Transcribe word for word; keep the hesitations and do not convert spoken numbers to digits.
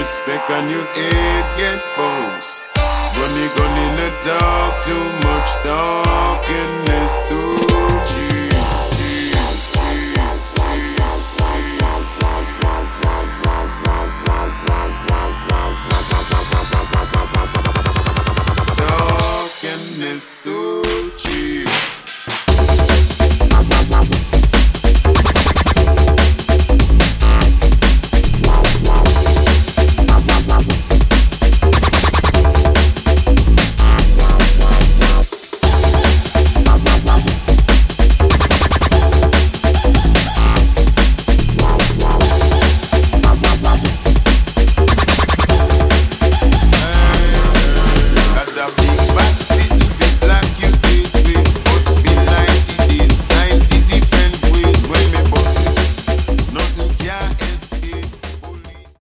respect and you hate get bones. Gunny gunny no talk too much talking is too cheap.